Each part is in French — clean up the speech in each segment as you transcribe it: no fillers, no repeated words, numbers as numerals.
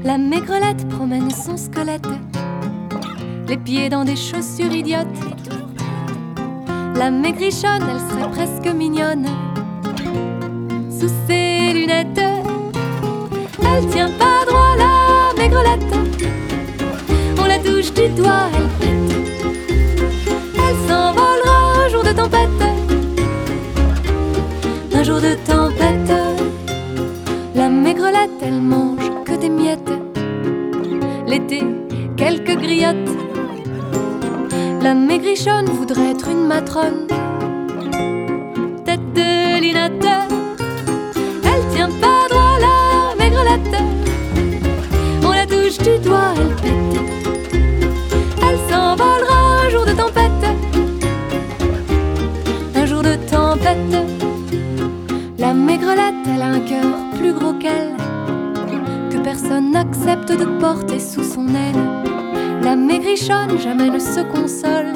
La maigrelette promène son squelette, les pieds dans des chaussures idiotes. La maigrichonne, elle serait presque mignonne sous ses lunettes. Elle tient pas droit, la maigrelette. On la touche du doigt, elle pète. Elle s'envolera un jour de tempête. Un jour de tempête. La maigrelette, elle mange que des miettes. L'été, quelques griottes. La maigrichonne voudrait être une matrone, tête de linotte. Elle tient pas droit, la maigrelette. On la touche du doigt, elle pète. Elle s'envolera un jour de tempête. Un jour de tempête. La maigrelette, elle a un cœur plus gros qu'elle, que personne n'accepte de porter sous son aile. La maigrichonne jamais ne se console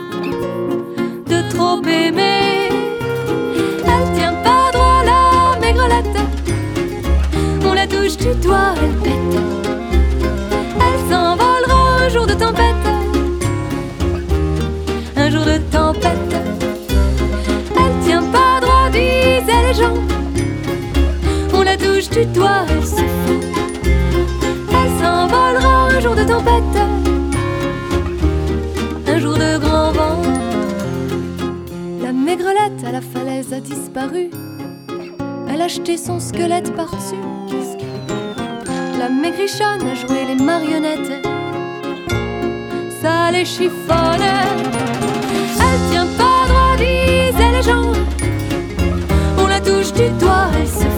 de trop aimer. Elle tient pas droit, la maigrelette. On la touche du doigt, elle pète. Elle s'envolera un jour de tempête. Un jour de tempête. Elle tient pas droit, disaient les gens. On la touche du doigt, elle se fout. Elle s'envolera un jour de tempête. Un jour de grand vent. La maigrelette à la falaise a disparu. Elle a jeté son squelette par-dessus. La maigrichonne a joué les marionnettes. Ça les chiffonne. Elle tient pas droit, disaient les gens. On la touche du doigt, elle se